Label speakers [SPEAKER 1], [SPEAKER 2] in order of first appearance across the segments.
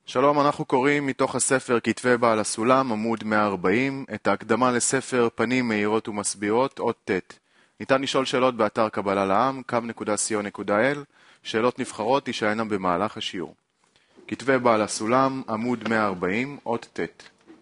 [SPEAKER 1] שלום, אנחנו קוראים מתוך הספר כתבי בעל הסולם, עמוד 140, את ההקדמה לספר פנים מהירות ומסבירות, אות ט'. ניתן לשאול שאלות באתר קבלה לעם, קו.co.il, שאלות נבחרות תישאלנה במהלך השיעור. כתבי בעל הסולם, עמוד 140, אות ט'.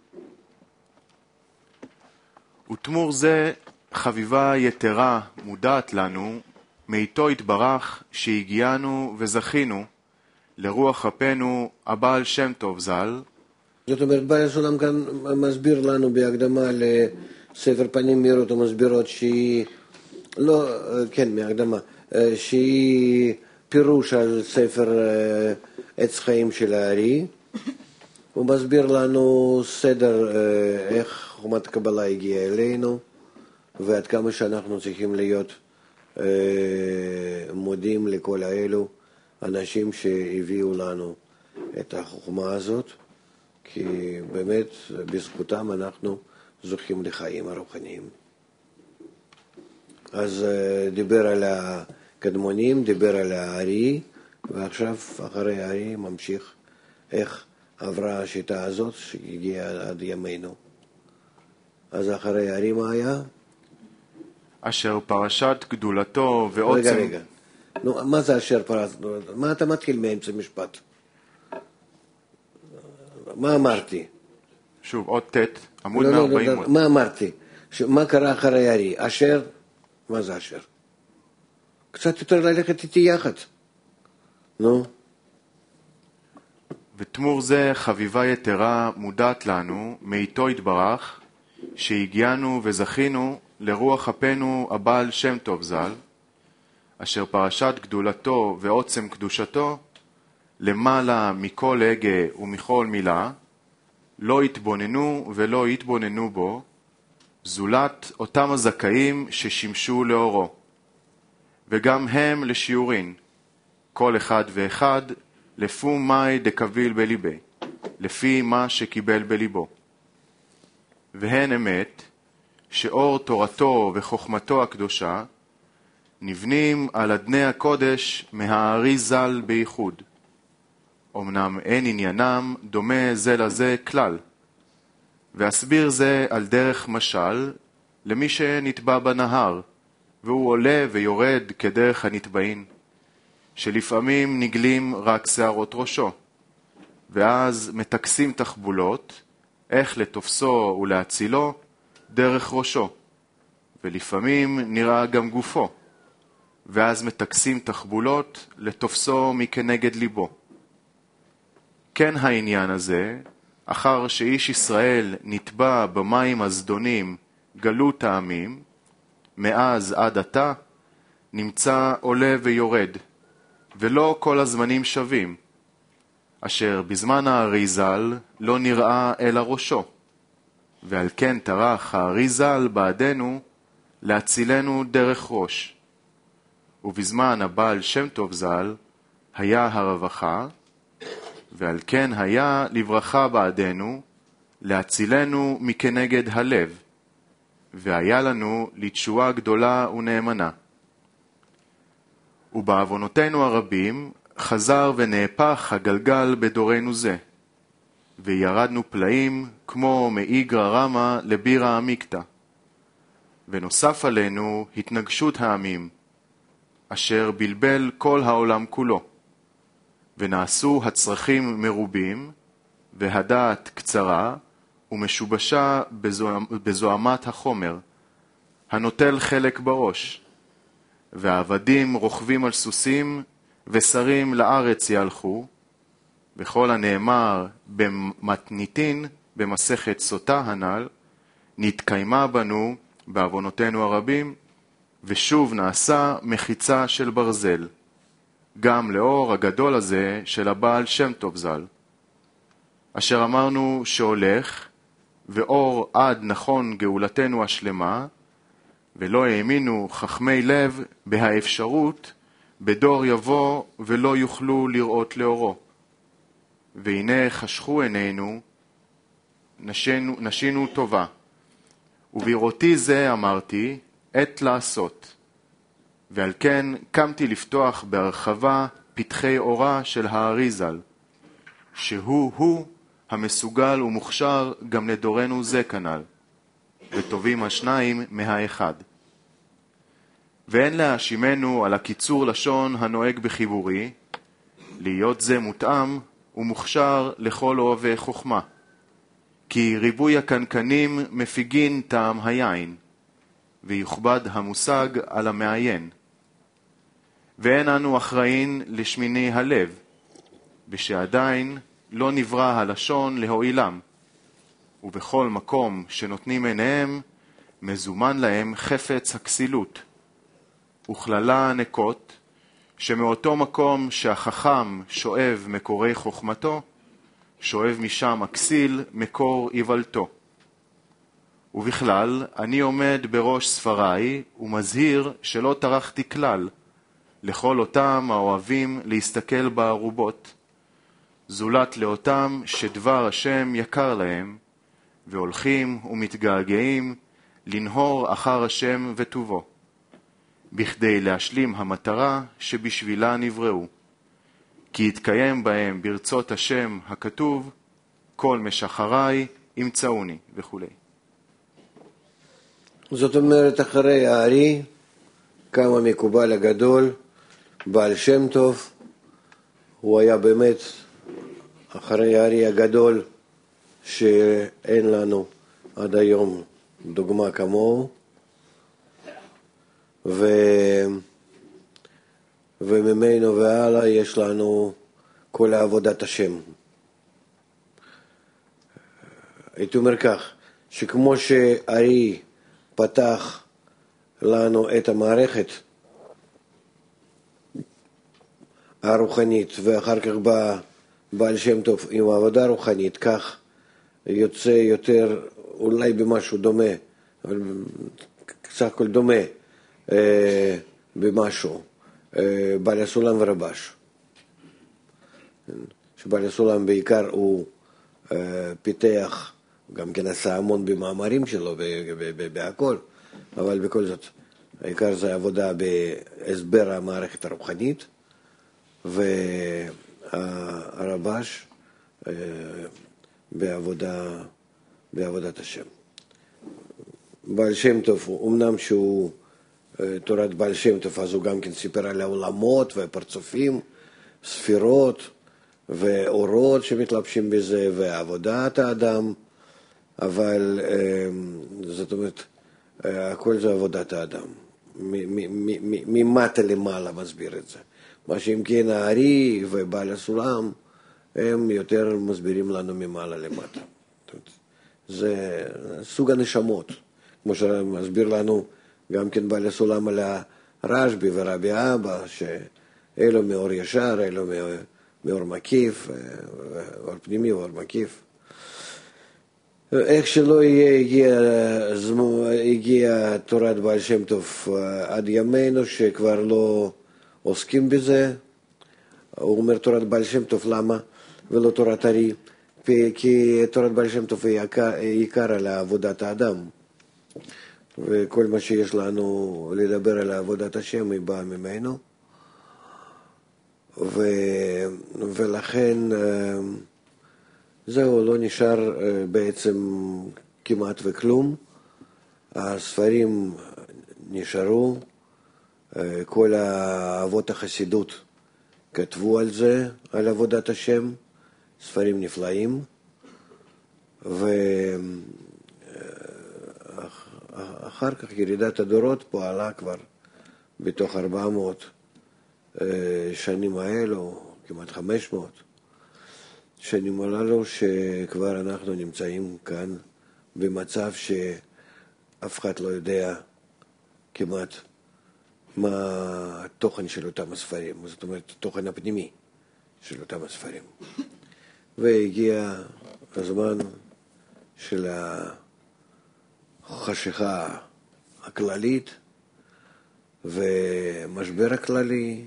[SPEAKER 1] ותמור זה חביבה יתרה מודעת לנו, מאיתו התברך שהגיענו וזכינו, לרוח אפינו הבעל שם טוב ז"ל.
[SPEAKER 2] זאת אומרת, בעל הסולם כאן מסביר לנו בהקדמה לספר פנים מהירות ומסבירות שהיא, לא, כן, מהקדמה, שהיא פירוש על ספר עץ חיים של הארי. הוא מסביר לנו סדר, איך חומת הקבלה הגיעה אלינו, ועד כמה שאנחנו צריכים להיות מודים לכל האלו אנשים שהביאו לנו את החוכמה הזאת, כי באמת בזכותם אנחנו זוכים לחיים הרוחניים. אז דיבר על הקדמונים, דיבר על הארי, ועכשיו אחרי הארי ממשיך איך עברה השיטה הזאת שהגיעה עד ימינו. אז אחרי הארי מה היה?
[SPEAKER 1] אשר פרשת גדולתו ועוצם...
[SPEAKER 2] רגע. נו, מה זה אשר פרשת? מה אתה מתחיל מאמצע משפט? מה אמרתי?
[SPEAKER 1] שוב, עוד ט', עמוד 140.
[SPEAKER 2] מה אמרתי? מה קרה אחרי הארי? אשר? מה זה אשר? קצת יותר ללכת איתי יחד. נו.
[SPEAKER 1] ותמור זה חביבה יתרה מודעת לנו, מאיתו התברך, שהגיענו וזכינו לרוח אפינו הבעל שם טוב ז"ל, אשר פרשת גדולתו ועוצם קדושתו, למעלה מכל הגה ומכל מילה, לא התבוננו ולא התבוננו בו, זולת אותם הזכאים ששימשו לאורו, וגם הם לשיעורין, כל אחד ואחד לפי מאי דקביל בליבי, לפי מה שקיבל בליבו. והן אמת, שאור תורתו וחוכמתו הקדושה, נבנים על אדני הקודש מהארי ז"ל בייחוד. אמנם אין עניינם דומה זה לזה כלל, ואסביר זה על דרך משל למי שנטבע בנהר, והוא עולה ויורד כדרך הנטבעים, שלפעמים נגלים רק שערות ראשו, ואז מתקסים תחבולות, איך לתופסו ולהצילו דרך ראשו, ולפעמים נראה גם גופו, ואז מתקסים תחבולות לתופסו מכנגד ליבו. כן העניין הזה, אחר שאיש ישראל נטבע במים הזדונים גלות העמים, מאז עד עתה נמצא עולה ויורד, ולא כל הזמנים שווים, אשר בזמן הארי ז"ל לא נראה אלא ראשו, ועל כן טרח הארי ז"ל בעדנו להצילנו דרך ראש. ובזמן הבעל שם טוב ז"ל היה הרווחה, ועל כן היה לברכה בעדנו להצילנו מכנגד הלב, והיה לנו לתשועה גדולה ונאמנה. ובעוונותינו הרבים חזר ונהפך הגלגל בדורנו זה, וירדנו פלאים כמו מאיגרא רמא לבירא עמיקתא, ונוסף עלינו התנגשות העמים, אשר בלבל כל העולם כולו, ונעשו הצרכים מרובים, והדעת קצרה ומשובשה בזוהמת החומר, הנוטל חלק בראש, והעבדים רוכבים על סוסים, ושרים לארץ ילכו, וכל הנאמר במתניתין, במסכת סוטה הנ"ל, נתקיימה בנו בעוונותינו הרבים, ושוב נעשה מחיצה של ברזל, גם לאור הגדול הזה של הבעל שם טוב ז"ל, אשר אמרנו שהולך, ואור עד נכון גאולתנו השלמה, ולא האמינו חכמי לב בהאפשרות בדור יבוא ולא יוכלו לראות לאורו. והנה חשכו עינינו, נשינו טובה, ובראותי זה אמרתי, עת לעשות. ועל כן קמתי לפתוח בהרחבה פתחי אורה של הארי ז"ל, שהוא המסוגל ומוכשר גם לדורנו זה כנ"ל, וטובים השניים מהאחד. ואין להאשימנו על הקיצור לשון הנוהג בחיבורי, להיות זה מותאם ומוכשר לכל אוהבי חוכמה, כי ריבוי הקנקנים מפיגין טעם היין, ויוכבד המושג על המעיין. ואין אנו אחראין לשמיני הלב, בשעדיין לא נברא הלשון להועילם, ובכל מקום שנותנים עיניהם, מזומן להם חפץ הכסילות, וכללה הנקות, שמאותו מקום שהחכם שואב מקורי חוכמתו, שואב משם הכסיל מקור איוולתו. ובכלל, אני עומד בראש ספריי ומזהיר שלא טרחתי כלל לכל אותם האוהבים להסתכל בערובות, זולת לאותם שדבר השם יקר להם, והולכים ומתגעגעים לנהור אחר השם וטובו, בכדי להשלים המטרה שבשבילה נבראו, כי יתקיים בהם ברצות השם הכתוב, כל משחריי ימצאוני וכו'.
[SPEAKER 2] זאת אומרת, אחרי הארי קם המקובל הגדול, בעל שם טוב. הוא היה באמת אחרי הארי הגדול שאין לנו עד היום דוגמה כמוהו, וממנו והלאה יש לנו כל עבודת השם. הייתי אומר כך, שכמו שהארי פתח לנו את המערכת הרוחנית, ואחר כך בא בעל שם טוב עם עבודה רוחנית, כך יוצא יותר אולי במשהו דומה, אבל קצת הכל דומה במשהו, בעל הסולם ורבש. שבעל הסולם בעיקר הוא פיתח, גם כן עשה המון במאמרים שלו, בהכל, אבל בכל זאת, העיקר זה עבודה בהסבר המערכת הרוחנית, והרבש בעבודת השם. בעל שם טוב, אמנם שהוא תורת בעל שם טוב, אז הוא גם כן סיפר על העולמות והפרצופים, ספירות ואורות שמתלבשים בזה, ועבודת האדם, אבל זאת אומרת, הכל זה עבודת האדם. ממטה למעלה מסביר את זה. מה שאם כן הארי ובעל הסולם, הם יותר מסבירים לנו ממעלה למטה. זה סוג הנשמות, כמו שמסביר לנו גם כן בעל הסולם על הרשב"י ורבי אבא, שאלו מאור ישר, אלו מאור מקיף, אור פנימי ואור מקיף. איך שלא הגיע תורת בעל שם טוב עד ימינו, שכבר לא עוסקים בזה. הוא אומר תורת בעל שם טוב, למה? ולא תורת הארי, כי תורת בעל שם טוב היא עיקר על עבודת האדם, וכל מה שיש לנו לדבר על עבודת השם היא באה ממנו, ולכן זהו, לא נשאר בעצם כמעט וכלום. הספרים נשארו, כל האבות החסידות כתבו על זה, על עבודת השם, ספרים נפלאים, ואחר כך ירידת הדורות פעלה כבר בתוך 400 שנים האלו, כמעט 500 שנים הללו, שכבר אנחנו נמצאים כאן במצב שאף אחד לא יודע כמעט מה התוכן של אותם הספרים, זאת אומרת, התוכן הפנימי של אותם הספרים. והגיע הזמן של החשיכה הכללית ומשבר הכללי,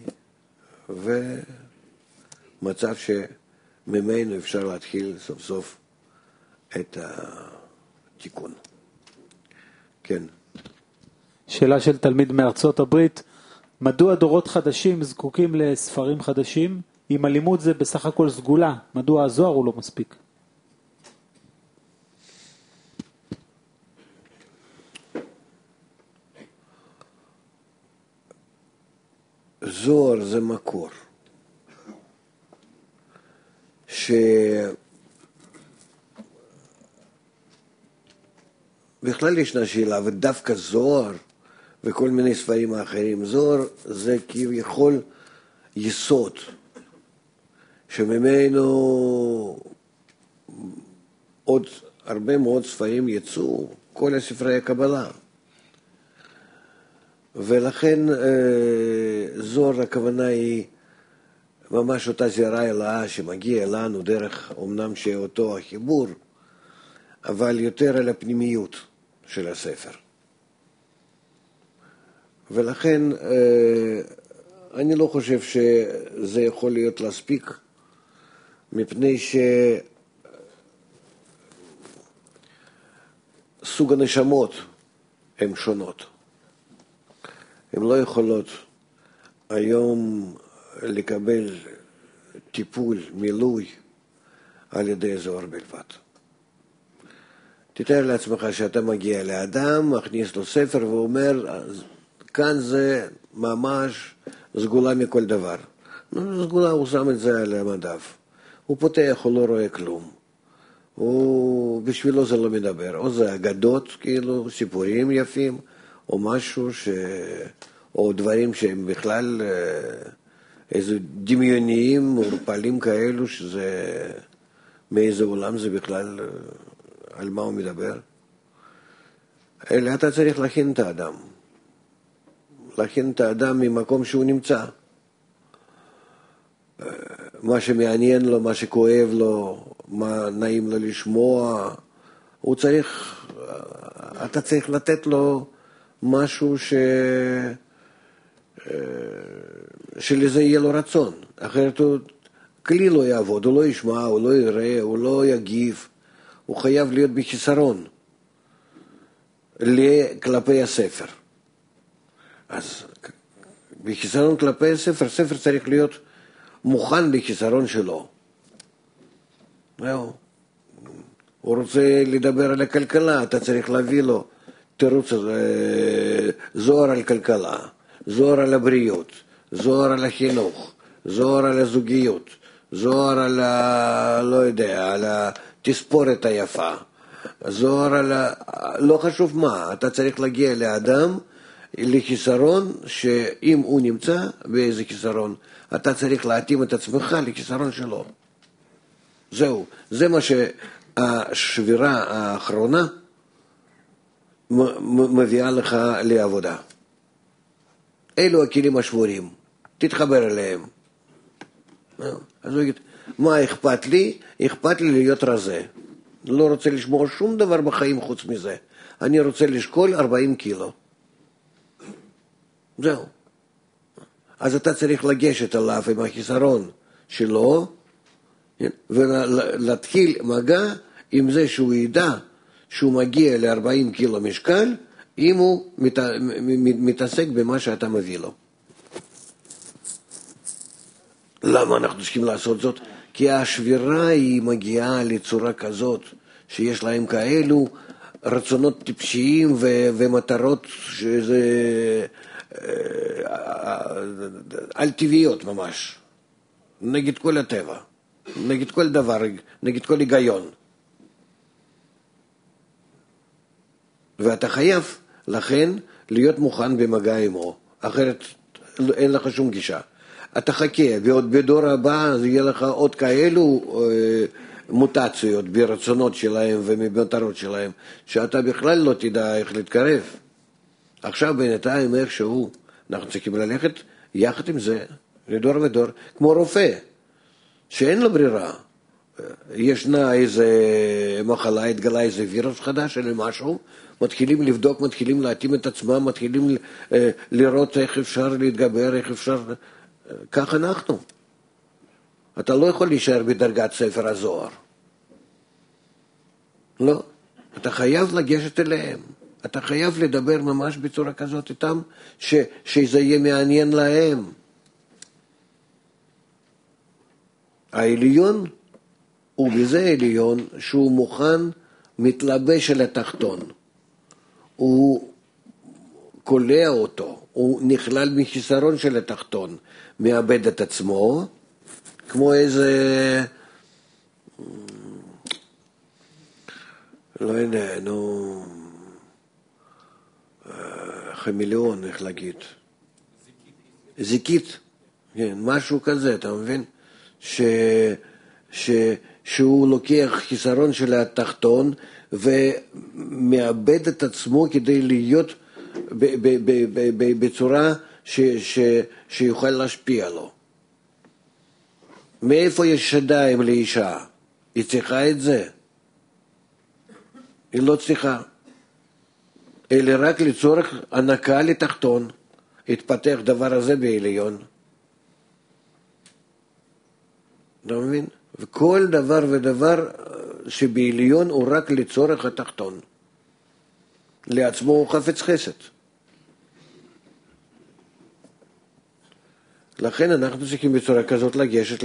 [SPEAKER 2] ומצב שממנו אפשר להתחיל סוף סוף את התיקון. כן.
[SPEAKER 3] שאלה של תלמיד מארצות הברית, מדוע דורות חדשים זקוקים לספרים חדשים אם הלימוד זה בסך הכל סגולה, מדוע הזוהר הוא לא מספיק?
[SPEAKER 2] זוהר זה מקור, בכלל ישנה שאלה, ודווקא זוהר וכל מיני ספרים האחרים, זוהר זה כביכול יסוד, שממנו עוד הרבה מאוד ספרים יצאו, כל הספרי הקבלה. ולכן זוהר הכוונה היא ממש אותה זירה אלוהה שמגיע לנו דרך, אמנם שאותו החיבור, אבל יותר על הפנימיות של הספר. ולכן אני לא חושב שזה יכול להיות להספיק, מפני שסוג הנשמות הן שונות. הן לא יכולות היום לקבל טיפול, מילוי על ידי זוהר בלבד. תתאר לעצמך שאתה מגיע לאדם, מכניס לו ספר ואומר, כאן זה ממש סגולה מכל דבר. סגולה, הוא שם את זה על המדף. הוא פותח, הוא לא רואה כלום. בשבילו זה לא מדבר. או זה אגדות, כאילו, סיפורים יפים, או משהו או דברים שהם בכלל איזה דמיוניים, מורפלים כאלו, שזה מאיזה עולם זה בכלל, על מה הוא מדבר. אלא אתה צריך להכין את האדם. להכין את האדם ממקום שהוא נמצא. מה שמעניין לו, מה שכואב לו, מה נעים לו לשמוע, אתה צריך לתת לו משהו שלזה יהיה לו רצון. אחרת כלי לא יעבוד, הוא לא ישמע, הוא לא יראה, הוא לא יגיב. הוא חייב להיות בחיסרון כלפי הספר. אז בחיסרון כלפי הספר, ספר צריך להיות מוכן לחיסרון שלו. הוא רוצה לדבר על הכלכלה, אתה צריך להביא לו תירוץ, זוהר על כלכלה, זוהר על הבריאות, זוהר על החינוך, זוהר על הזוגיות, זוהר על לא יודע, על התספורת היפה, זוהר על לא חשוב מה, אתה צריך להגיע לאדם לחיסרון, שאם הוא נמצא באיזה חיסרון, אתה צריך להתאים את עצמך לחיסרון שלו. זהו, זה מה שהשבירה האחרונה מביאה לך לעבודה. אלו הכלים השבורים, תתחבר אליהם. אז הוא יגיד, מה אכפת לי? אכפת לי להיות רזה. לא רוצה לשמור שום דבר בחיים חוץ מזה. אני רוצה לשקול 40 קילו. זהו. אז אתה צריך לגשת עליו עם החיסרון שלו, ולהתחיל מגע עם זה שהוא ידע שהוא מגיע ל-40 קילו משקל, אם הוא מתעסק במה שאתה מביא לו. למה אנחנו צריכים לעשות זאת? כי השבירה היא מגיעה לצורה כזאת, שיש להם כאלו רצונות טיפשיים ומטרות שזה על טבעיות ממש, נגד כל הטבע, נגד כל דבר, נגד כל היגיון. ואתה חייב לכן להיות מוכן במגע עמו, אחרת אין לך שום גישה. אתה חכה, ועוד בדור הבא יהיה לך עוד כאלו מוטציות ברצונות שלהם וממטרות שלהם, שאתה בכלל לא תדע איך להתקרב. עכשיו בינתיים איכשהו אנחנו צריכים ללכת יחד עם זה, לדור ודור, כמו רופא, שאין לו ברירה. ישנה איזה מחלה, התגלה איזה וירוס חדש או משהו, מתחילים לבדוק, מתחילים להתאים את עצמם, מתחילים לראות איך אפשר להתגבר, איך אפשר... כך אנחנו. אתה לא יכול להישאר בדרגת ספר הזוהר. לא. אתה חייב לגשת אליהם. אתה חייב לדבר ממש בצורה כזאת איתם, שזה יהיה מעניין להם. העליון הוא בזה עליון שהוא מוכן, מתלבש על התחתון. הוא קולע אותו, הוא נכלל מחיסרון של התחתון, מאבד את עצמו, כמו איזה, לא יודע, נו, חמיליון, איך להגיד? זיקית, כן, משהו כזה, אתה מבין? שהוא לוקח חיסרון של התחתון ומאבד את עצמו כדי להיות בצורה שיוכל להשפיע לו. מאיפה יש ידיים לאישה? היא צריכה את זה? היא לא צריכה. אלא רק לצורך הנקה לתחתון. התפתח דבר הזה בעליון. אתה מבין? וכל דבר ודבר שבעליון הוא רק לצורך התחתון. לעצמו הוא חפץ חסד. לכן אנחנו צריכים בצורה כזאת לגשת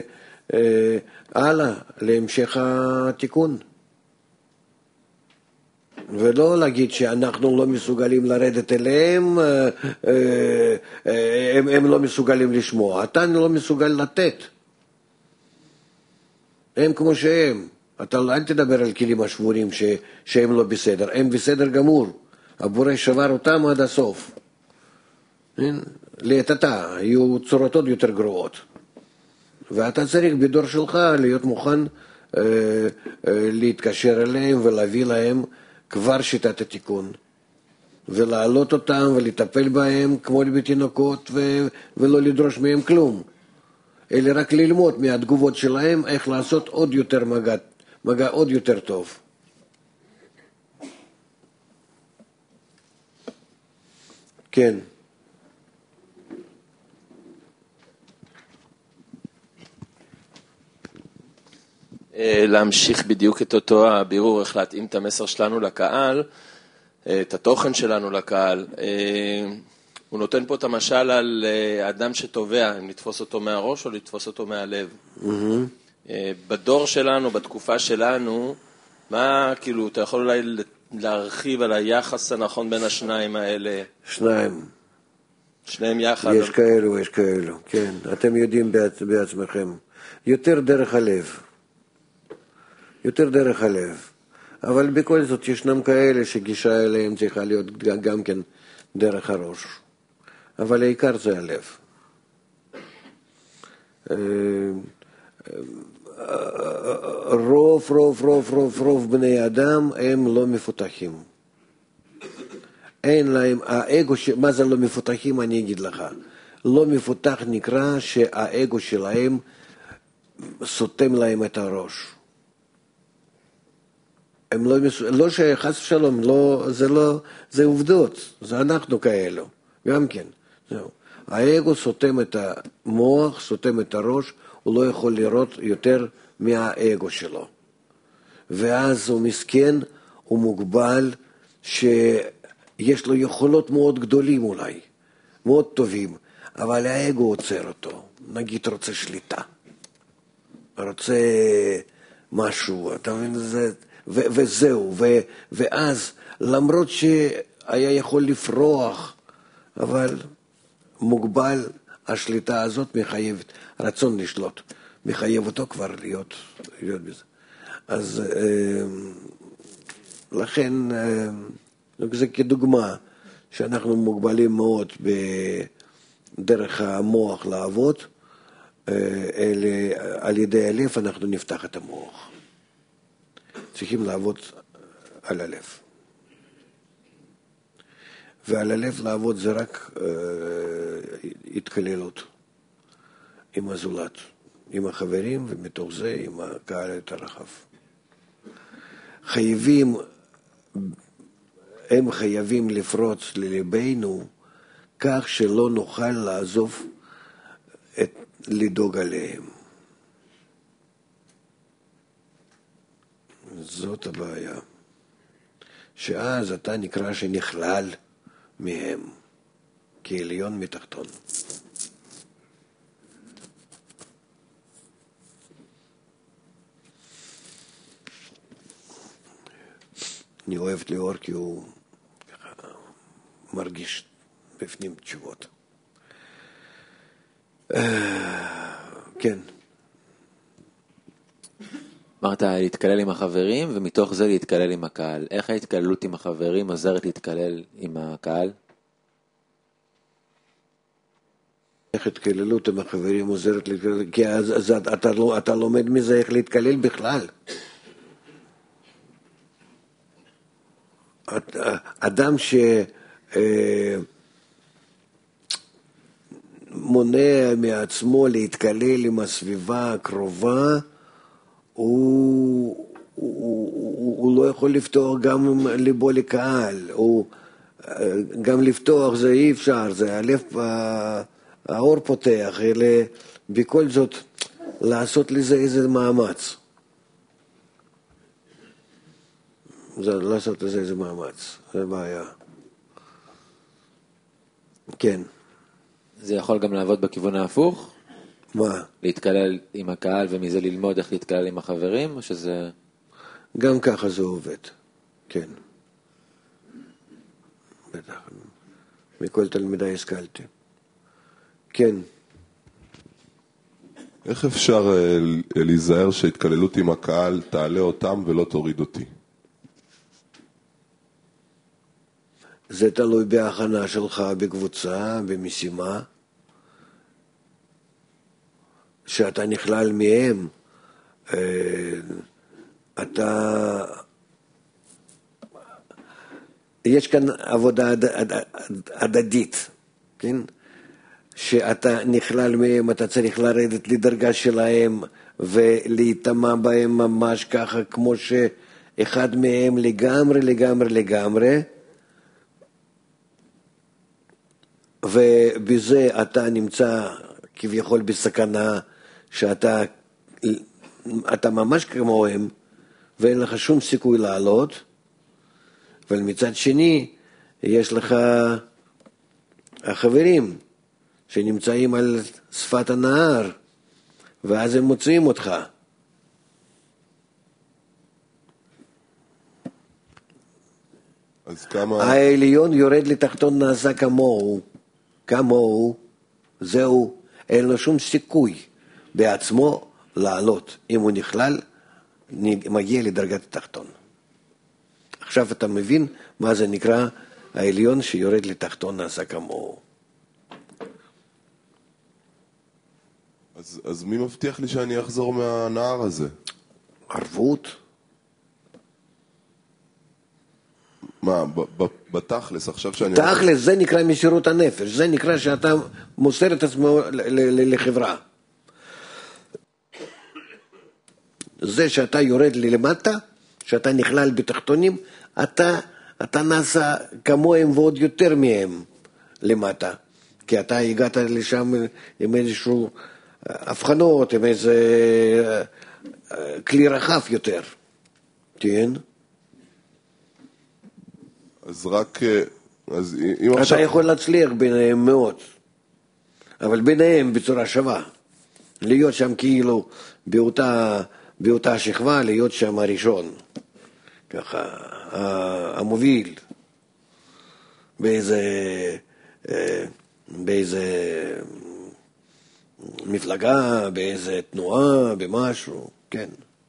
[SPEAKER 2] הלאה, להמשך התיקון. ולא להגיד שאנחנו לא מסוגלים לרדת אליהם, הם לא מסוגלים לשמוע. אתה לא מסוגל לתת. הם כמו שהם. אתה אל תדבר על כלים השבורים שהם לא בסדר. הם בסדר גמור. הבורא שבר אותם עד הסוף. להתתה, יהיו צורות עוד יותר גרועות. ואתה צריך בדור שלך להיות מוכן להתקשר אליהם ולהביא להם כבר שיטת התיקון. ולהעלות אותם ולטפל בהם כמו בתינוקות ולא לדרוש מהם כלום. אלא רק ללמוד מהתגובות שלהם איך לעשות עוד יותר מגע עוד יותר טוב. כן.
[SPEAKER 4] להמשיך בדיוק את אותו הבירור, איך להתאים את המסר שלנו לקהל, את התוכן שלנו לקהל. הוא נותן פה את המשל על אדם שטובע, אם לתפוס אותו מהראש או לתפוס אותו מהלב. בדור שלנו, בתקופה שלנו, מה, כאילו, אתה יכול אולי להרחיב על היחס הנכון בין השניים האלה? שניהם יחד.
[SPEAKER 2] יש כאלו, כן. אתם יודעים בעצמכם. יותר דרך הלב. אבל בכל זאת ישנם כאלה שגישה אליהם צריכה להיות גם כן דרך הראש. אבל העיקר זה הלב. רוב בני אדם הם לא מפותחים. אין להם, האגו, מה זה לא מפותחים? אני אגיד לך. לא מפותח נקרא שהאגו שלהם סותם להם את הראש. הם לא שחס ושלום, זה עובדות, זה אנחנו כאלו, גם כן. זהו. האגו סותם את המוח, סותם את הראש, הוא לא יכול לראות יותר מהאגו שלו. ואז הוא מסכן, הוא מוגבל, שיש לו יכולות מאוד גדולים אולי, מאוד טובים, אבל האגו עוצר אותו. נגיד רוצה שליטה, רוצה משהו, אתה מבין, וזהו, ואז למרות שהיה יכול לפרוח, אבל מוגבל, השליטה הזאת מחייבת, רצון לשלוט, מחייב אותו כבר להיות בזה. אז לכן, זה כדוגמה שאנחנו מוגבלים מאוד בדרך המוח לעבוד, על ידי הלב אנחנו נפתח את המוח. צריכים לעבוד על הלב. ועל הלב לעבוד זה רק התקללות עם הזולת, עם החברים, ומתוך זה עם הקהל יותר רחב. הם חייבים לפרוץ ללבנו כך שלא נוכל לעזוב לדאוג עליהם. זאת הבעיה. שאז אתה נקרא שנכלל מהם, כעליון מתחתון. אני אוהב את ליאור כי הוא ככה מרגיש בפנים תשובות. כן.
[SPEAKER 5] אמרת להתקלל עם החברים, ומתוך זה להתקלל עם הקהל. איך ההתקללות עם החברים עוזרת להתקלל עם הקהל?
[SPEAKER 2] איך התקללות עם החברים עוזרת להתקלל? כי אז אתה לומד מזה איך להתקלל בכלל. אדם מונע מעצמו להתקלל עם הסביבה הקרובה, הוא לא יכול לפתוח גם ליבו לקהל, גם לפתוח זה אי אפשר, זה הלב, האור פותח, אלא בכל זאת לעשות לזה איזה מאמץ. לעשות לזה איזה מאמץ, זה בעיה. כן.
[SPEAKER 5] זה יכול גם לעבוד בכיוון ההפוך?
[SPEAKER 2] מה?
[SPEAKER 5] להתקלל עם הקהל ומזה ללמוד איך להתקלל עם החברים, או שזה...
[SPEAKER 2] גם ככה זה עובד, כן. בטח, מכל תלמידי השכלתי. כן.
[SPEAKER 6] איך אפשר להיזהר שהתקללות עם הקהל תעלה אותם ולא תוריד אותי?
[SPEAKER 2] זה תלוי בהכנה שלך בקבוצה, במשימה, שאתה נכלל מהם, יש כאן עבודה הדדית, כן? שאתה נכלל מהם, אתה צריך לרדת לדרגה שלהם ולהתאמה בהם ממש ככה, כמו שאחד מהם לגמרי, ובזה אתה נמצא כביכול בסכנה שאתה ממש כמוהם ואין לך שום סיכוי לעלות, אבל מצד שני יש לך החברים שנמצאים על שפת הנהר ואז הם מוצאים אותך.
[SPEAKER 6] אז כמה...
[SPEAKER 2] העליון יורד לתחתון נעשה כמוהו, זהו, אין לו שום סיכוי בעצמו לעלות. אם הוא נכלל, מגיע לדרגת התחתון. עכשיו אתה מבין מה זה נקרא העליון שיורד לתחתון נעשה כמוהו.
[SPEAKER 6] אז מי מבטיח לי שאני אחזור מהנהר הזה?
[SPEAKER 2] ערבות.
[SPEAKER 6] מה, בתכלס, עכשיו שאני...
[SPEAKER 2] תכלס, זה נקרא מסירות הנפש, זה נקרא שאתה מוסר את עצמו לחברה. זה שאתה יורד למטה, שאתה נכלל בתחתונים, אתה נעשה כמוהם ועוד יותר מהם למטה. כי אתה הגעת לשם עם איזשהו הבחנות, עם איזה כלי רחב יותר. כן?
[SPEAKER 6] אז רק... אז אם
[SPEAKER 2] אתה יכול להצליח ביניהם מאוד, אבל ביניהם בצורה שווה. להיות שם כאילו באותה שכבה, להיות שם הראשון. ככה, המוביל. באיזה מפלגה, באיזה תנועה, במשהו, כן.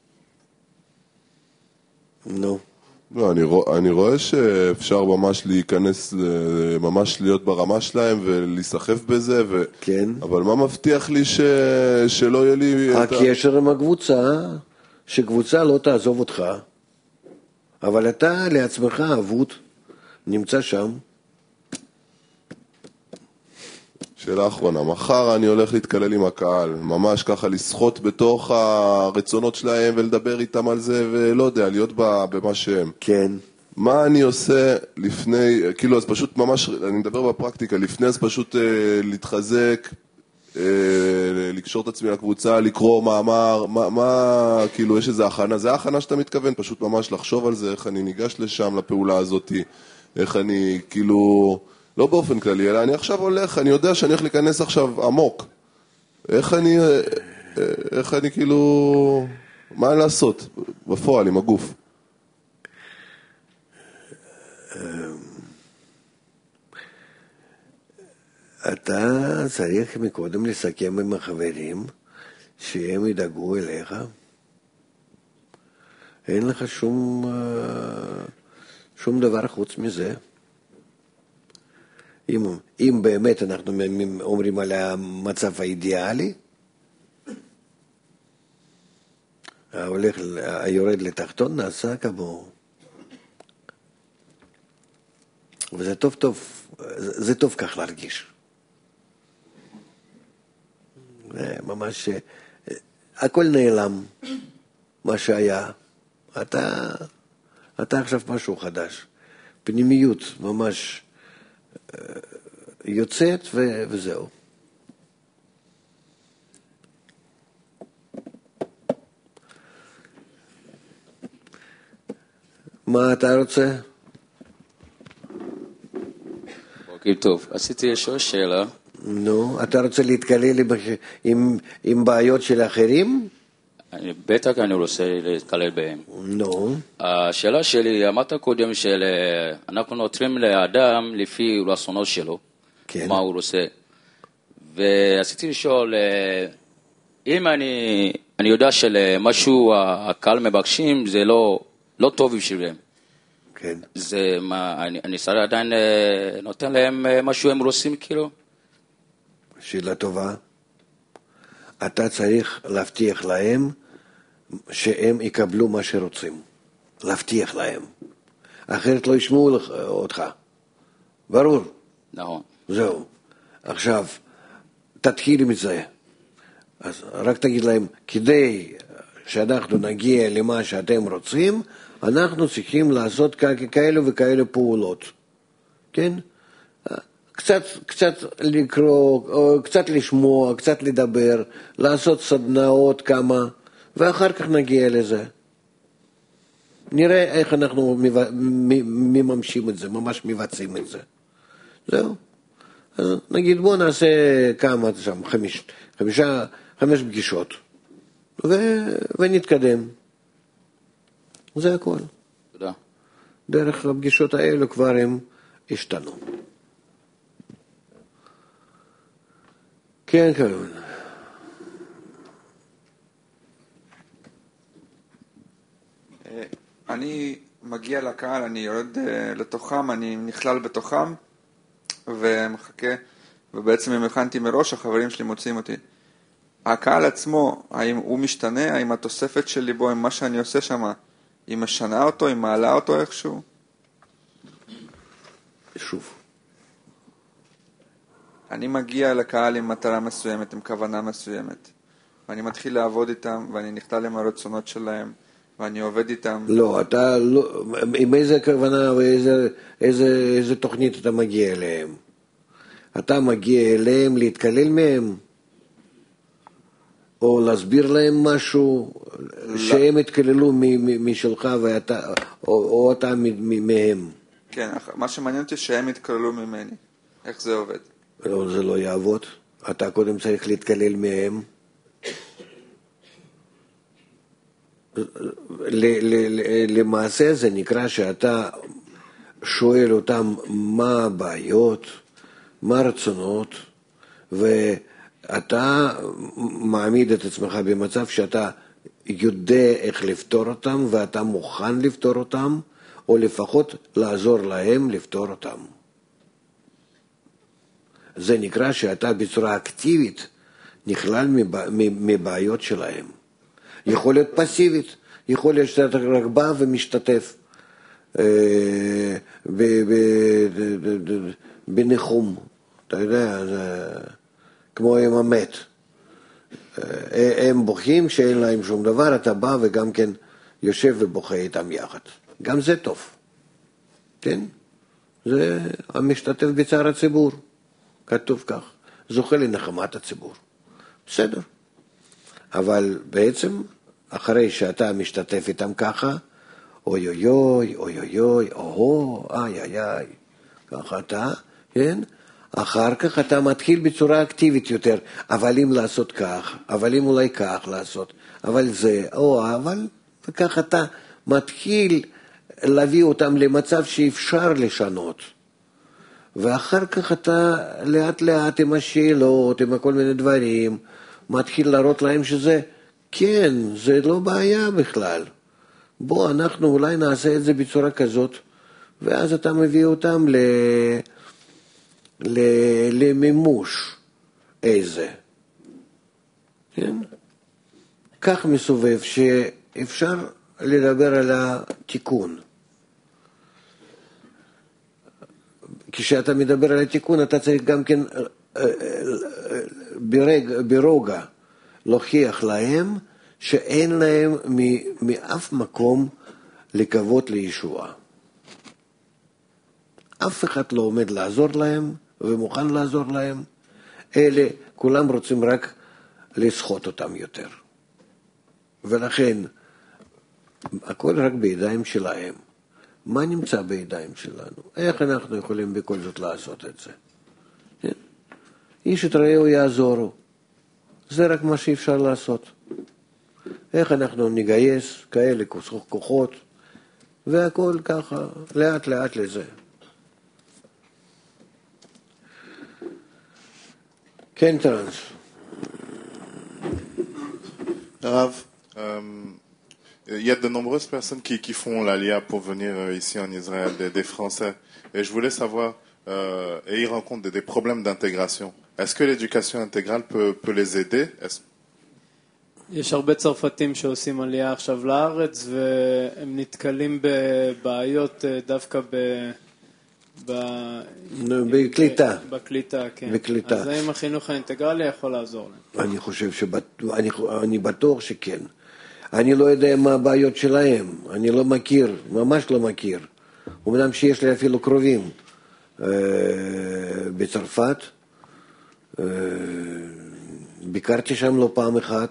[SPEAKER 2] נו.
[SPEAKER 6] לא, אני רואה שאפשר ממש להיכנס, ממש להיות ברמה שלהם ולהיסחף בזה,
[SPEAKER 2] כן.
[SPEAKER 6] אבל מה מבטיח לי שלא יהיה לי...
[SPEAKER 2] הקשר עם הקבוצה, שקבוצה לא תעזוב אותך, אבל אתה לעצמך אבוד, נמצא שם.
[SPEAKER 6] שאלה אחרונה, מחר אני הולך להתקלל עם הקהל, ממש ככה לסחוט בתוך הרצונות שלהם ולדבר איתם על זה, ולא יודע, להיות במה שהם.
[SPEAKER 2] כן.
[SPEAKER 6] מה אני עושה לפני, כאילו אז פשוט ממש, אני מדבר בפרקטיקה, לפני אז פשוט להתחזק, לקשור את עצמי לקבוצה, לקרוא מאמר, מה, כאילו יש איזו הכנה, זה ההכנה שאתה מתכוון, פשוט ממש לחשוב על זה, איך אני ניגש לשם, לפעולה הזאת, איך אני כאילו... לא באופן כללי, אלא אני עכשיו הולך, אני יודע שאני הולך להיכנס עכשיו עמוק. איך אני כאילו, מה לעשות בפועל עם הגוף?
[SPEAKER 2] אתה צריך מקודם לסכם עם החברים שהם ידאגו אליך. אין לך שום דבר חוץ מזה. אם באמת אנחנו אומרים על המצב האידיאלי, היורד לתחתון נעשה כמוהו. וזה טוב, זה טוב כך להרגיש. ממש, הכל נעלם, מה שהיה. אתה עכשיו משהו חדש. פנימיות ממש יוצאת וזהו. מה אתה רוצה?
[SPEAKER 7] בוקר טוב. רציתי לשאול שאלה.
[SPEAKER 2] נו, אתה רוצה להתקלל עם בעיות של אחרים?
[SPEAKER 7] בטח אני רוצה להתקלל בהם.
[SPEAKER 2] נו.
[SPEAKER 7] השאלה שלי, אמרת קודם שאנחנו נותנים לאדם לפי רצונו שלו,
[SPEAKER 2] כן.
[SPEAKER 7] מה הוא רוצה. ורציתי לשאול, אם אני יודע שלמשהו הקהל מבקשים, זה לא טוב בשבילם.
[SPEAKER 2] כן.
[SPEAKER 7] זה מה, אני עדיין נותן להם משהו הם רוצים כאילו?
[SPEAKER 2] שאלה טובה. אתה צריך להבטיח להם שהם יקבלו מה שרוצים. להבטיח להם. אחרת לא ישמעו אותך. ברור.
[SPEAKER 7] נכון.
[SPEAKER 2] זהו. עכשיו, תתחיל עם זה. אז רק תגיד להם, כדי שאנחנו נגיע למה שאתם רוצים, אנחנו צריכים לעשות כאלה וכאלה פעולות. כן? קצת לקרוא, קצת לשמוע, קצת לדבר, לעשות סדנאות כמה, ואחר כך נגיע לזה. נראה איך אנחנו מממשים את זה, ממש מבצעים את זה. זהו. אז נגיד בוא נעשה כמה שם, 5 פגישות, ונתקדם. זה הכל.
[SPEAKER 7] תודה.
[SPEAKER 2] דרך הפגישות האלו כבר הם השתנו. כן, כן.
[SPEAKER 8] אני מגיע לקהל, אני יורד לתוכם, אני נכלל בתוכם ומחכה, ובעצם אם הכנתי מראש, החברים שלי מוצאים אותי. הקהל עצמו, האם הוא משתנה, האם התוספת שלי בו, עם מה שאני עושה שם, היא משנה אותו, היא מעלה אותו איכשהו?
[SPEAKER 2] שוב.
[SPEAKER 8] אני מגיע לקהל עם מטרה מסוימת, עם כוונה מסוימת, ואני מתחיל לעבוד איתם, ואני נכלל עם הרצונות שלהם, ואני עובד איתם.
[SPEAKER 2] לא, אתה לא, עם איזה כוונה ואיזה תוכנית אתה מגיע אליהם? אתה מגיע אליהם להתקלל מהם? או להסביר להם משהו שהם התקללו משלך ואתה, או אתה מהם?
[SPEAKER 8] כן, מה שמעניין אותי שהם התקללו ממני. איך זה עובד?
[SPEAKER 2] לא, זה לא יעבוד. אתה קודם צריך להתקלל מהם. למעשה זה נקרא שאתה שואל אותם מה הבעיות, מה הרצונות, ואתה מעמיד את עצמך במצב שאתה יודע איך לפתור אותם, ואתה מוכן לפתור אותם, או לפחות לעזור להם לפתור אותם. זה נקרא שאתה בצורה אקטיבית נכלל מבעיות שלהם. יכול להיות פסיבית, יכול להיות שאתה רק בא ומשתתף בנחום, אתה יודע, כמו עם המת. הם בוכים שאין להם שום דבר, אתה בא וגם כן יושב ובוכה איתם יחד. גם זה טוב, כן? זה המשתתף בצער הציבור, כתוב כך, זוכה לנחמת הציבור. בסדר. אבל בעצם, אחרי שאתה משתתף איתם ככה, אוי אוי אוי, אוי אוי אוי, או, איי איי איי, ככה אתה, כן? אחר כך אתה מתחיל בצורה אקטיבית יותר, אבל אם לעשות כך, אבל אם אולי כך לעשות, אבל זה, או אבל, וכך אתה מתחיל להביא אותם למצב שאפשר לשנות. ואחר כך אתה לאט לאט עם השאלות, עם כל מיני דברים, מתחיל להראות להם שזה, כן, זה לא בעיה בכלל. בוא, אנחנו אולי נעשה את זה בצורה כזאת, ואז אתה מביא אותם למימוש איזה. כן? כך מסובב שאפשר לדבר על התיקון. כשאתה מדבר על התיקון, אתה צריך גם כן ברוגע להוכיח להם שאין להם מאף מקום לקוות לישועה. אף אחד לא עומד לעזור להם ומוכן לעזור להם. אלה כולם רוצים רק לסחוט אותם יותר. ולכן הכל רק בידיים שלהם. מה נמצא בידיים שלנו? איך אנחנו יכולים בכל זאת לעשות את זה? כן? איש את רעהו יעזורו. זה רק מה שאפשר לעשות. איך אנחנו נגייס כאלה כוחות, והכל ככה, לאט לאט לזה. כן, טרנס.
[SPEAKER 9] Rav, il y a de nombreuses personnes qui font l'Alia pour venir ici en Israël, des Français. Et je voulais savoir, et ils rencontrent des problèmes d'intégration. Est-ce que l'éducation intégrale peut les aider?
[SPEAKER 10] יש הרבה צרפתים שעושים עלייה עכשיו לארץ, והם נתקלים בבעיות דווקא
[SPEAKER 2] בקליטה.
[SPEAKER 10] בקליטה, כן.
[SPEAKER 2] בקליטה.
[SPEAKER 10] אז האם החינוך האינטגרלי יכול לעזור להם?
[SPEAKER 2] אני חושב אני בטוח שכן. אני לא יודע מה הבעיות שלהם. אני לא מכיר, ממש לא מכיר. אומנם שיש לי אפילו קרובים בצרפת. ביקרתי שם לא פעם אחת.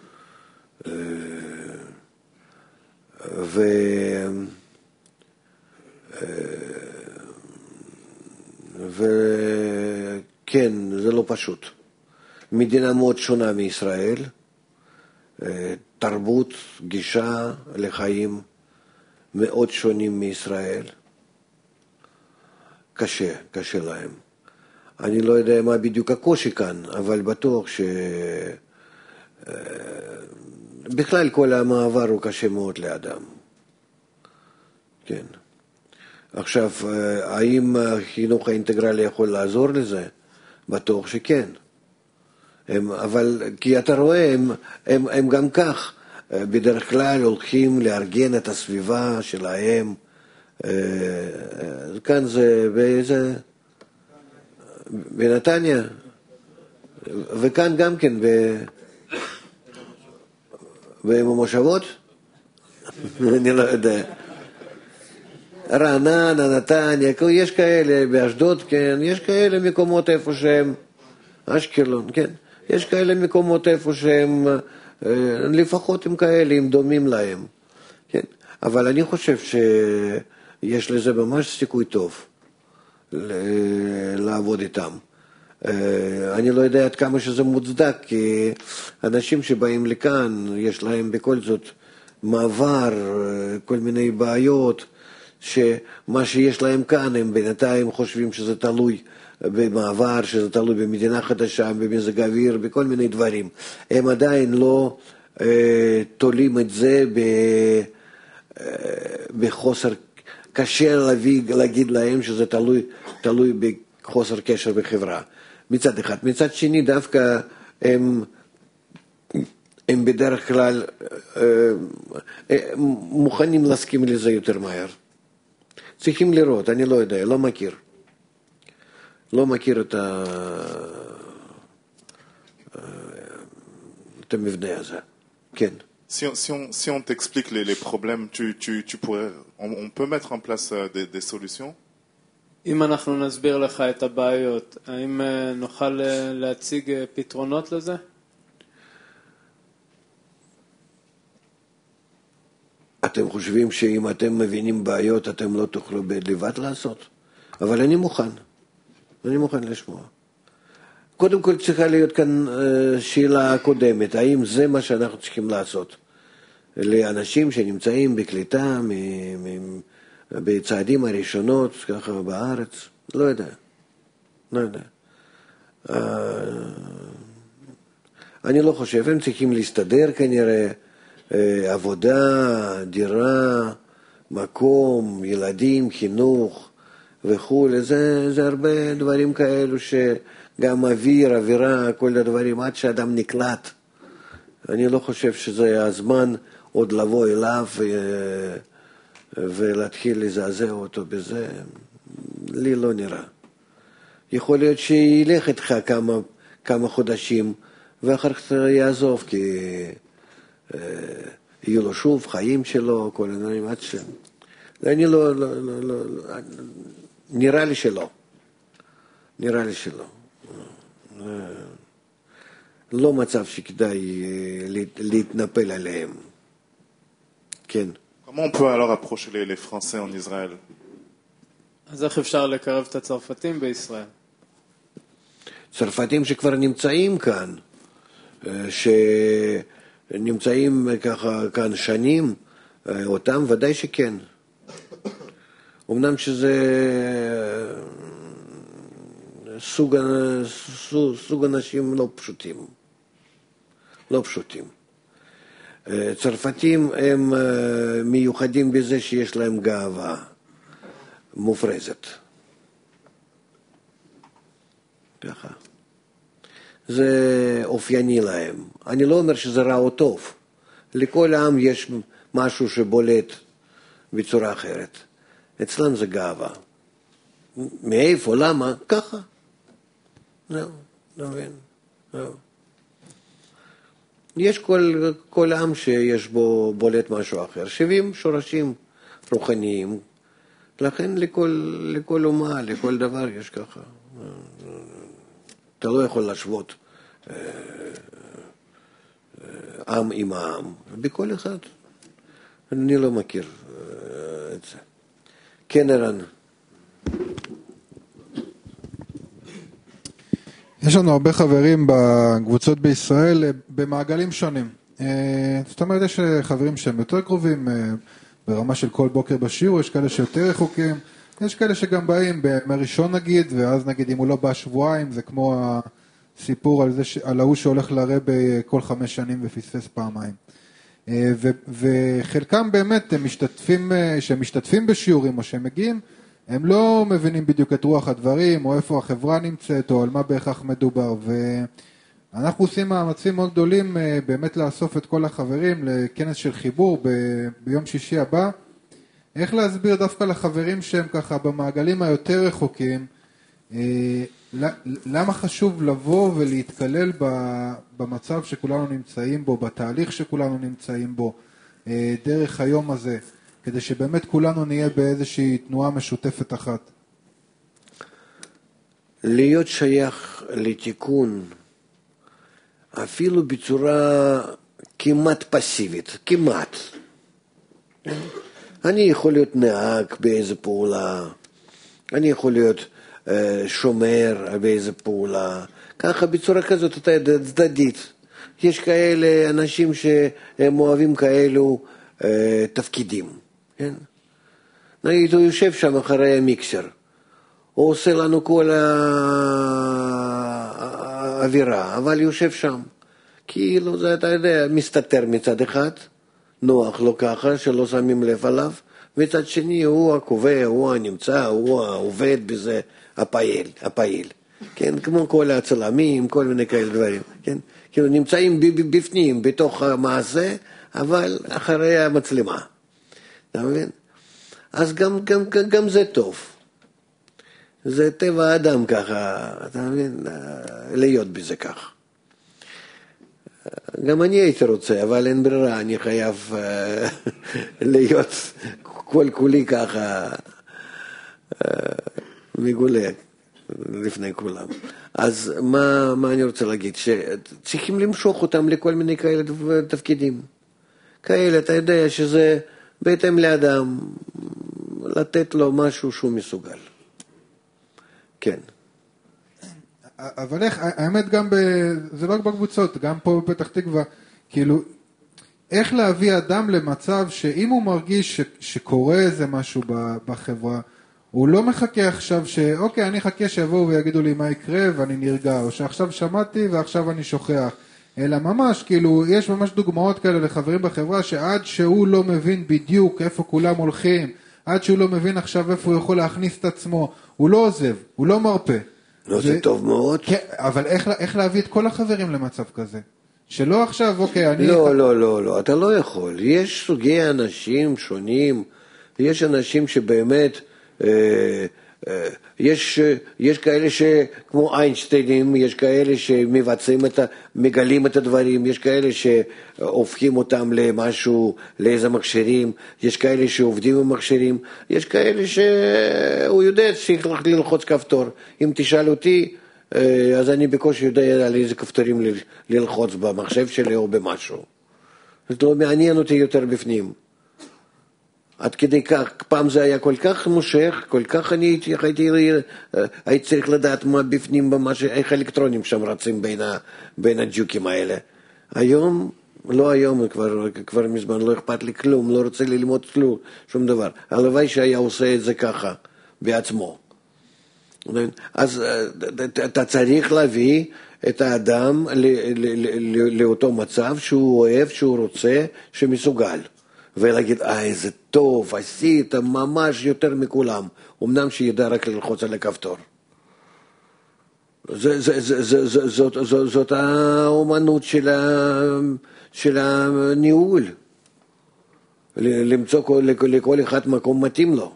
[SPEAKER 2] וכן, זה לא פשוט. מדינה מאוד שונה מישראל, תרבות, גישה לחיים מאוד שונים מישראל. קשה להם. אני לא יודע מה בדיוק הקושי כאן, אבל בטוח בכלל כל המעבר הוא קשה מאוד לאדם. כן. עכשיו, האם החינוך האינטגרלי יכול לעזור לזה? בטוח שכן. אבל כי אתה רואה, הם גם כך, בדרך כלל הולכים לארגן את הסביבה שלהם. כאן זה באיזה... בנתניה. וכאן גם כן במושבות? אני לא יודע. רעננה, נתניה, יש כאלה, באשדוד, כן, יש כאלה מקומות איפה שהם, אשקלון, כן, יש כאלה מקומות איפה שהם, לפחות הם כאלה, הם דומים להם, כן, אבל אני חושב שיש לזה ממש סיכוי טוב לעבוד איתם. אני לא יודע עד כמה שזה מוצדק, כי אנשים שבאים לכאן, יש להם בכל זאת מעבר, כל מיני בעיות, שמה שיש להם כאן, הם בינתיים חושבים שזה תלוי במעבר, שזה תלוי במדינה חדשה, במזג האוויר, בכל מיני דברים. הם עדיין לא תולים את זה בחוסר, קשה להגיד להם שזה תלוי בחוסר קשר בחברה. מצד אחד. מצד שני, דווקא הם בדרך כלל מוכנים להסכים לזה יותר מהר. צריכים לראות, אני לא יודע, לא מכיר. לא מכיר את המבנה הזה. כן.
[SPEAKER 9] Si on t'explique les problèmes, on peut mettre en place des solutions?
[SPEAKER 10] אם אנחנו נסביר לך את הבעיות, האם נוכל להציג פתרונות לזה?
[SPEAKER 2] אתם חושבים שאם אתם מבינים בעיות, אתם לא תוכלו לבד לעשות? אבל אני מוכן לשמוע. קודם כל צריכה להיות כאן שאלה קודמת, האם זה מה שאנחנו צריכים לעשות? לאנשים שנמצאים בקליטה בצעדים הראשונות ככה בארץ, לא יודע. אני לא חושב, הם צריכים להסתדר כנראה, עבודה, דירה, מקום, ילדים, חינוך וכו'. זה הרבה דברים כאלו שגם אווירה, כל הדברים, עד שאדם נקלט. אני לא חושב שזה הזמן עוד לבוא אליו ולהתחיל לזעזע אותו בזה. לי לא נראה. יכול להיות שילך איתך כמה חודשים ואחר כך יעזוב, כי יהיו לו שוב חיים שלו, כל הדברים עד ש... אני לא, נראה לי שלא. לא מצב שכדאי להתנפל עליהם. כן.
[SPEAKER 9] Comment on peut alors approcher les Français en Israël?
[SPEAKER 10] אז איך אפשר לקרב את הצרפתים בישראל?
[SPEAKER 2] צרפתים שכבר נמצאים כאן, שנמצאים ככה כאן שנים, אותם ודאי שכן. אמנם שזה סוג אנשים לא פשוטים. צרפתים הם מיוחדים בזה שיש להם גאווה מופרזת. ככה. זה אופייני להם. אני לא אומר שזה רע או טוב. לכל העם יש משהו שבולט בצורה אחרת. אצלם זה גאווה. מאיפה? למה? ככה. לא מבין. יש כל עם שיש בו בולט משהו אחר. 70 שורשים רוחניים. לכן לכל אומה, לכל דבר יש ככה. אתה לא יכול להשוות עם עם העם. בכל אחד. אני לא מכיר את זה. כן, ערן.
[SPEAKER 11] יש לנו הרבה חברים בקבוצות בישראל במעגלים שונים. זאת אומרת, יש חברים שהם יותר קרובים ברמה של כל בוקר בשיעור, יש כאלה שיותר רחוקים, יש כאלה שגם באים מראשון נגיד, ואז נגיד אם הוא לא בא שבועיים, זה כמו הסיפור על ההוא שהולך לרבי כל 5 שנים ופספס פעמיים. וחלקם באמת שהם משתתפים בשיעורים או שהם מגיעים, הם לא מבינים בדיוק את רוח הדברים, או איפה החברה נמצאת, או על מה בהכרח מדובר, ואנחנו עושים מאמצים מאוד גדולים באמת לאסוף את כל החברים לכנס של חיבור ביום שישי הבא. איך להסביר דווקא לחברים שהם ככה במעגלים היותר רחוקים, למה חשוב לבוא ולהתקלל במצב שכולנו נמצאים בו, בתהליך שכולנו נמצאים בו, דרך היום הזה, כדי שבאמת כולנו נהיה באיזושהי תנועה משותפת אחת.
[SPEAKER 2] להיות שייך לתיקון, אפילו בצורה כמעט פסיבית, כמעט. אני יכול להיות נהג באיזו פעולה, אני יכול להיות שומר באיזו פעולה, ככה בצורה כזאת אתה יודע, צדדית. יש כאלה אנשים שהם אוהבים כאלו תפקידים. כן? נגיד, הוא יושב שם אחרי המיקסר, הוא עושה לנו כל האווירה, אבל יושב שם. כאילו זה, אתה יודע, מסתתר מצד אחד, נוח לו ככה, שלא שמים לב עליו, מצד שני הוא הקובע, הוא הנמצא, הוא העובד בזה, הפעיל. כן? כמו כל הצלמים, כל מיני כאלה דברים. כן? כאילו נמצאים בפנים, בתוך המעשה, אבל אחרי המצלמה. אתה מבין? אז גם זה טוב. זה טבע האדם ככה, אתה מבין? להיות בזה כך. גם אני הייתי רוצה, אבל אין ברירה, אני חייב להיות כל כולי ככה מגולה לפני כולם. אז מה אני רוצה להגיד? שצריכים למשוך אותם לכל מיני כאלה תפקידים. כאלה, אתה יודע שזה בהתאם לאדם, לתת לו משהו שהוא מסוגל. כן.
[SPEAKER 11] אבל איך, האמת גם זה לא רק בקבוצות, גם פה בפתח תקווה, כאילו, איך להביא אדם למצב שאם הוא מרגיש שקורה איזה משהו בחברה, הוא לא מחכה עכשיו אוקיי, אני חכה שיבואו ויגידו לי מה יקרה ואני נרגע, או שעכשיו שמעתי ועכשיו אני שוכח, אלא ממש, כאילו, יש ממש דוגמאות כאלה לחברים בחברה, שעד שהוא לא מבין בדיוק איפה כולם הולכים, עד שהוא לא מבין עכשיו איפה הוא יכול להכניס את עצמו, הוא לא עוזב, הוא לא מרפא.
[SPEAKER 2] לא, זה טוב מאוד.
[SPEAKER 11] כן, אבל איך להביא את כל החברים למצב כזה? שלא עכשיו, אוקיי, אני...
[SPEAKER 2] לא, אתה לא יכול. יש סוגי אנשים שונים, יש אנשים שבאמת, יש כאלה שכמו איינשטיינים, יש כאלה שמבצעים מגלים את הדברים, יש כאלה שהופכים אותם למשהו, לאיזה מכשירים, יש כאלה שעובדים עם מכשירים, יש כאלה שהוא יודע שצריך ללחוץ כפתור. אם תשאל אותי, אז אני בקושי יודע על איזה כפתורים ללחוץ במחשב שלי או במשהו. זה לא מעניין אותי יותר בפנים. עד כדי כך, פעם זה היה כל כך מושך, כל כך הייתי צריך לדעת מה בפנים, איך האלקטרונים שם רצים בין הג'וקים האלה. היום, לא היום, כבר מזמן לא אכפת לי כלום, לא רוצה ללמוד כלום, שום דבר. הלוואי שהיה עושה את זה ככה, בעצמו. אז אתה צריך להביא את האדם לאותו מצב שהוא אוהב, שהוא רוצה, שמסוגל. ולהגיד, איזה טוב, עשית ממש יותר מכולם. אמנם שידע רק ללחוץ על הכפתור. זאת האומנות של הניהול. למצוא לכל אחד מקום מתאים לו.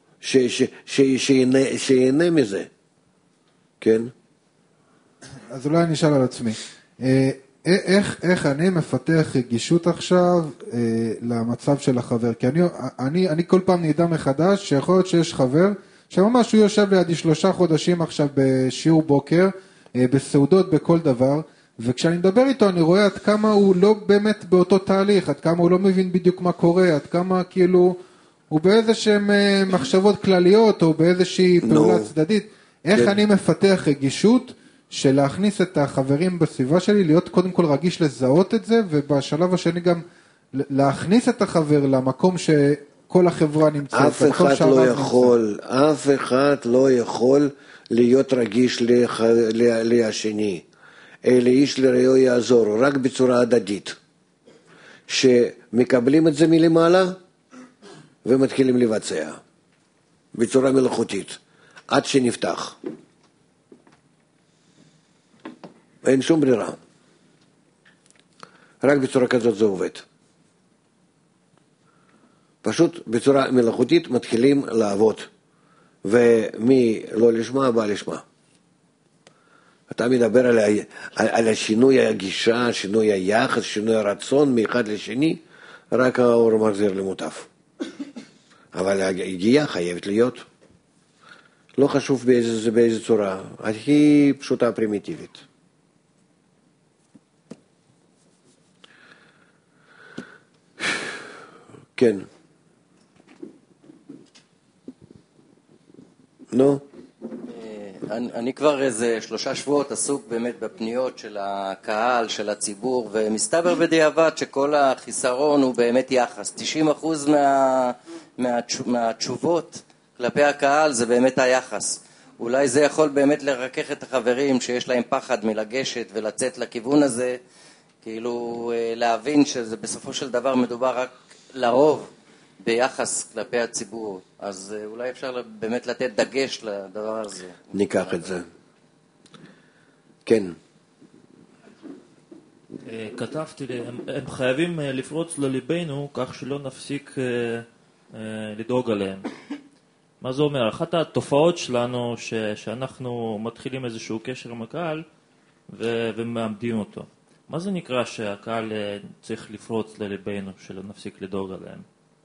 [SPEAKER 2] שיהנה מזה. כן?
[SPEAKER 11] אז אולי אני אשאל על עצמי. איך אני מפתח רגישות עכשיו למצב של החבר? כי אני כל פעם נדע מחדש שיכול להיות שיש חבר שממש הוא יושב לידי 3 חודשים עכשיו בשיעור בוקר, בסעודות, בכל דבר, וכשאני מדבר איתו אני רואה עד כמה הוא לא באמת באותו תהליך, עד כמה הוא לא מבין בדיוק מה קורה, עד כמה כאילו הוא באיזשהם מחשבות כלליות או באיזושהי פעולה צדדית. איך אני מפתח רגישות של להכניס את החברים בסביבה שלי, להיות קודם כל רגיש לזהות את זה, ובשלב השני גם להכניס את החבר למקום שכל החברה נמצאת.
[SPEAKER 2] אף אחד לא יכול להיות רגיש לשני, אלא איש לרעהו יעזור, רק בצורה הדדית. שמקבלים את זה מלמעלה, ומתחילים לבצע, בצורה מלאכותית, עד שנפתח. אין שום ברירה. רק בצורה כזאת זה עובד. פשוט בצורה מלאכותית מתחילים לעבוד. ומי לא לשמה, בא לשמה. אתה מדבר על השינוי הגישה, שינוי היחס, שינוי הרצון מאחד לשני, רק האור מחזיר למוטף. אבל הגיעה חייבת להיות. לא חשוב באיזה צורה, הכי פשוטה פרימיטיבית. כן. נו.
[SPEAKER 12] אני כבר איזה 3 שבועות עסוק באמת בפניות של הקהל, של הציבור, ומסתבר בדיעבד שכל החיסרון הוא באמת יחס. 90% מהתשובות כלפי הקהל זה באמת היחס. אולי זה יכול באמת לרכך את החברים שיש להם פחד מלגשת ולצאת לכיוון הזה, כאילו להבין שזה בסופו של דבר מדובר רק לרוב ביחס כלפי הציבור. אז אולי אפשר באמת לתת דגש לדבר הזה.
[SPEAKER 2] ניקח את זה. כן.
[SPEAKER 13] כתבתי לי, הם חייבים לפרוץ לליבנו כך שלא נפסיק לדאוג עליהם. מה זה אומר? אחת התופעות שלנו שאנחנו מתחילים איזשהו קשר עם הקהל ומעמדים אותו. מה זה נקרא שהקהל צריך לפרוץ לליבנו, שלא נפסיק לדאוג עליהם?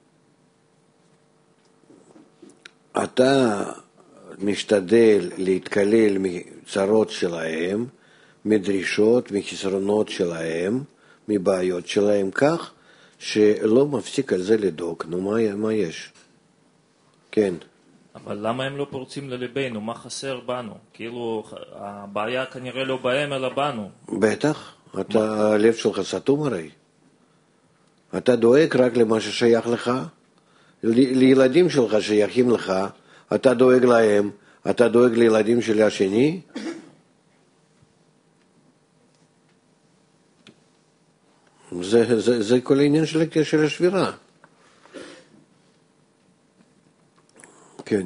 [SPEAKER 2] אתה משתדל להתקלל מצרות שלהם, מדרישות, מחסרונות שלהם, מבעיות שלהם, כך שלא מפסיק על זה לדאוג. נו, מה יש? כן.
[SPEAKER 13] אבל למה הם לא פורצים לליבנו? מה חסר בנו? כאילו הבעיה כנראה לא בהם אלא בנו.
[SPEAKER 2] בטח, הלב שלך סתום הרי. אתה דואג רק למה ששייך לך, לילדים שלך שייכים לך, אתה דואג להם, אתה דואג לילדים של השני, זה כל העניין של השבירה. כן.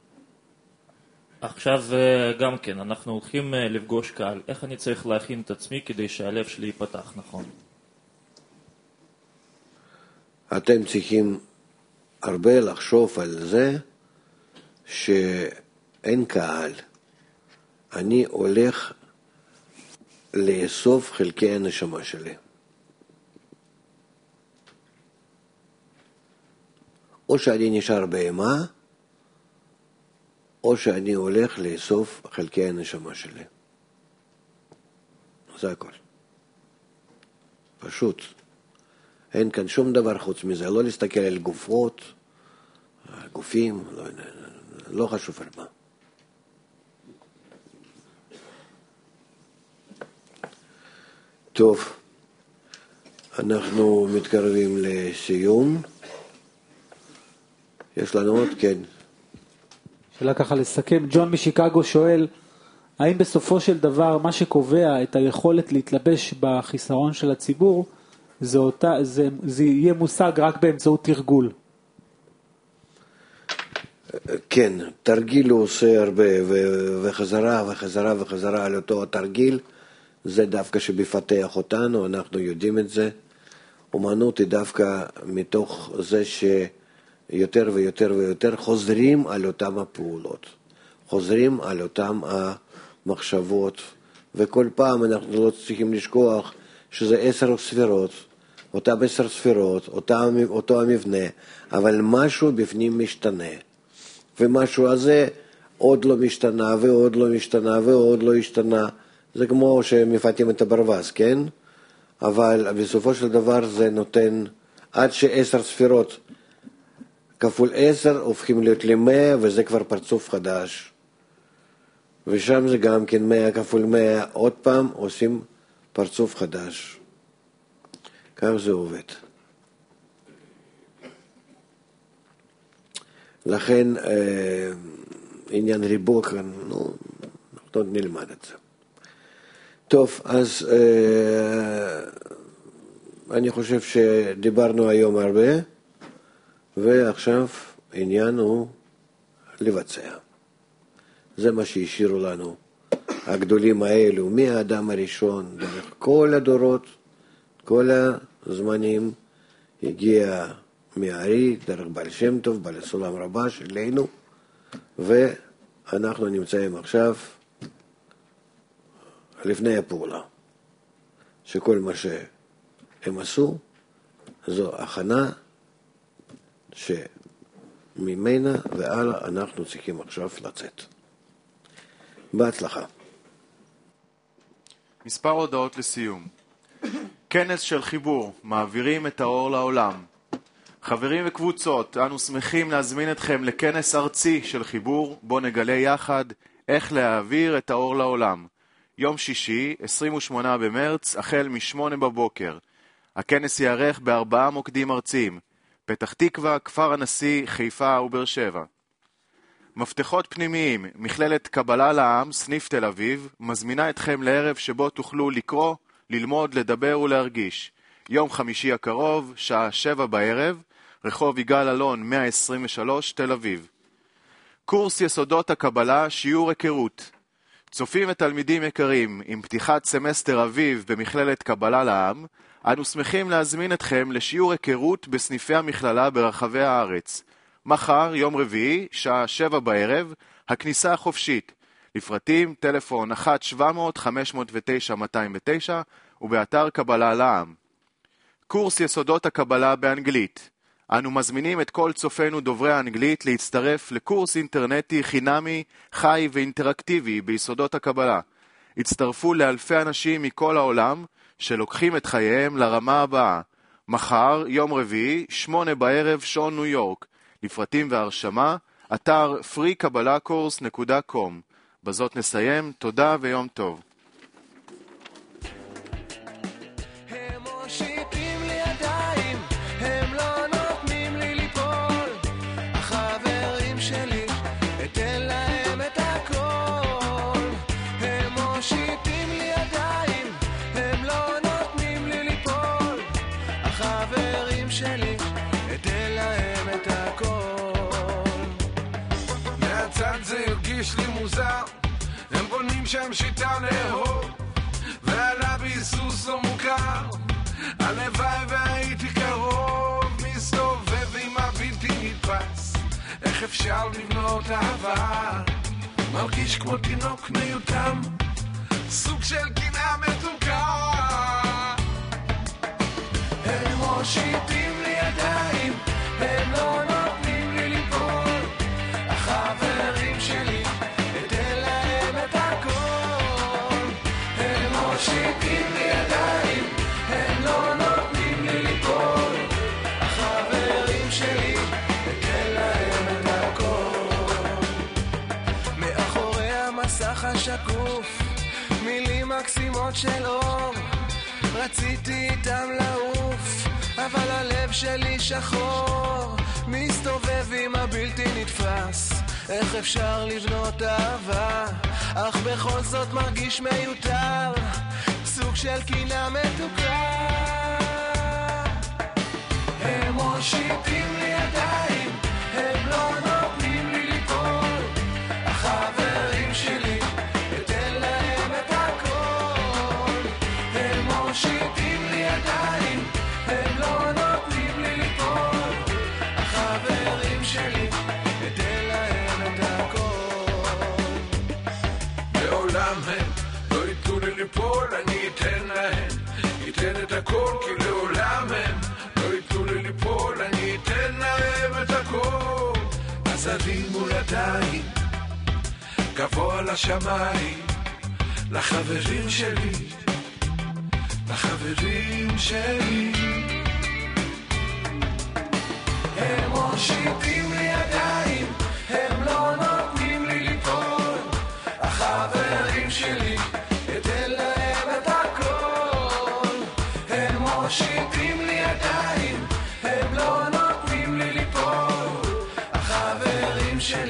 [SPEAKER 13] עכשיו גם כן, אנחנו הולכים לפגוש קהל. איך אני צריך להכין את עצמי כדי שהלב שלי ייפתח נכון?
[SPEAKER 2] אתם צריכים הרבה לחשוב על זה שאין קהל. אני הולך לאסוף חלקי הנשמה שלי. או שאני נשאר בהמה, או שאני הולך לאסוף חלקי הנשמה שלי. זה הכל. פשוט. אין כאן שום דבר חוץ מזה. לא להסתכל על גופות, גופים, לא חשוב על מה. טוב, אנחנו מתקרבים לסיום. יש לנו עוד, כן.
[SPEAKER 3] שאלה ככה לסכם, ג'ון משיקגו שואל, האם בסופו של דבר מה שקובע את היכולת להתלבש בחיסרון של הציבור, זה יהיה מושג רק באמצעות תרגול?
[SPEAKER 2] כן, תרגיל הוא עושה הרבה, וחזרה וחזרה וחזרה על אותו התרגיל, זה דווקא שבפתח אותנו, אנחנו יודעים את זה. אומנות היא דווקא מתוך זה שיותר ויותר ויותר חוזרים על אותם הפעולות, חוזרים על אותם המחשבות, וכל פעם אנחנו לא צריכים לשכוח שזה 10 ספירות, אותם 10 ספירות, אותו המבנה, אבל משהו בפנים משתנה, ומשהו הזה עוד לא משתנה ועוד לא משתנה ועוד לא השתנה. זה כמו שמפתים את הברווז, כן? אבל בסופו של דבר זה נותן עד ש10 ספירות כפול 10 הופכים להיות ל100, וזה כבר פרצוף חדש. ושם זה גם כן 100 כפול 100, עוד פעם עושים פרצוף חדש. כך זה עובד. לכן עניין ריבוע כאן, אנחנו נלמד את זה. טוב, אז אני חושב שדיברנו היום הרבה, ועכשיו העניין הוא לבצע. זה מה שהשאירו לנו הגדולים האלו, מהאדם הראשון, דרך כל הדורות, כל הזמנים, הגיע מהארי, דרך בעל שם טוב, בעל הסולם רבה שלנו, ואנחנו נמצאים עכשיו לפני הפעולה, שכל מה שהם עשו, זו הכנה שממנה והלאה אנחנו צריכים עכשיו לצאת. בהצלחה.
[SPEAKER 1] מספר הודעות לסיום. כנס של חיבור, מעבירים את האור לעולם. חברים וקבוצות, אנו שמחים להזמין אתכם לכנס ארצי של חיבור, בו נגלה יחד איך להעביר את האור לעולם. יום שישי, 28 במרץ, החל מ8 בבוקר. הכנס יערך ב4 מוקדים ארציים, פתח תקווה, כפר הנשיא, חיפה ובאר שבע. מפתחות פנימיים, מכללת קבלה לעם, סניף תל אביב, מזמינה אתכם לערב שבו תוכלו לקרוא, ללמוד, לדבר ולהרגיש. יום חמישי הקרוב, שעה 7 בערב, רחוב יגאל אלון 123, תל אביב. קורס יסודות הקבלה, שיעור היכרות. צופים ותלמידים יקרים, עם פתיחת סמסטר אביב במכללת קבלה לעם, אנו שמחים להזמין אתכם לשיעור היכרות בסניפי המכללה ברחבי הארץ. מחר, יום רביעי, שעה 7 בערב, הכניסה החופשית. לפרטים, טלפון 1-700-509-209 ובאתר קבלה לעם. קורס יסודות הקבלה באנגלית. אנו מזמינים את כל צופינו דוברי האנגלית להצטרף לקורס אינטרנטי חינמי, חי ואינטראקטיבי ביסודות הקבלה. הצטרפו לאלפי אנשים מכל העולם שלוקחים את חייהם לרמה הבאה. מחר, יום רביעי, 8 בערב, שעון ניו יורק. לפרטים והרשמה, אתר freekabalacourse.com. בזאת נסיים, תודה ויום טוב.
[SPEAKER 14] הם מושיטים לי ידיים שלי, אתן להם את הכל. הם מושיטים לי ידיים, הם לא נותנים לי ליפול. החברים שלי, אתן להם את הכל.
[SPEAKER 15] מהצד זה הרגיש לי מוזר, הם בונים שם שיטה לאהוב, ועלה ביסוס לא מוכר. הלוואי והייתי קרוב, מסתובב עם הבלתי נתפס. איך אפשר לבנות אהבה? מרגיש כמו תינוק מיותם, סוג של קנאה מתוקה.
[SPEAKER 14] הם מושיטים לי ידיים, הם לא נותנים לי ליפול. החברים שלי, אתן להם את הכל. הם מושיטים לי ידיים, הם לא נותנים לי ליפול. החברים שלי, אתן להם את הכל. מאחורי המסך השקוף, מילים מקסימות של אור, רציתי איתם לעוף, אבל הלב שלי שחור. מסתובב עם הבלתי נתפס, איך אפשר לבנות אהבה, אך בכל זאת מרגיש מיותר, סוג של קנאה מתוקה. הם מושיטים לי ידיים, הם לא נותנים לי ליפול. החברים שלי, אתן להם את הכל. הם מושיטים לי ידיים, הם לא נותנים לי ליפול. החברים שלי, אתן להם את הכל.
[SPEAKER 15] לעולם הם לא ייתנו לי ליפול, אני אתן להם, אתן את הכל, כי לעולם הם לא ייתנו לי ליפול, אני אתן להם את הכל. אז הרימו ידיים גבוה לשמיים, לחברים שלי, לחברים שלי.
[SPEAKER 14] הם מושיטים לי ידיים, הם לא נותנים לי ליפול. החברים שלי, אתן להם את הכל. הם מושיטים לי ידיים, הם לא נותנים לי ליפול. החברים שלי,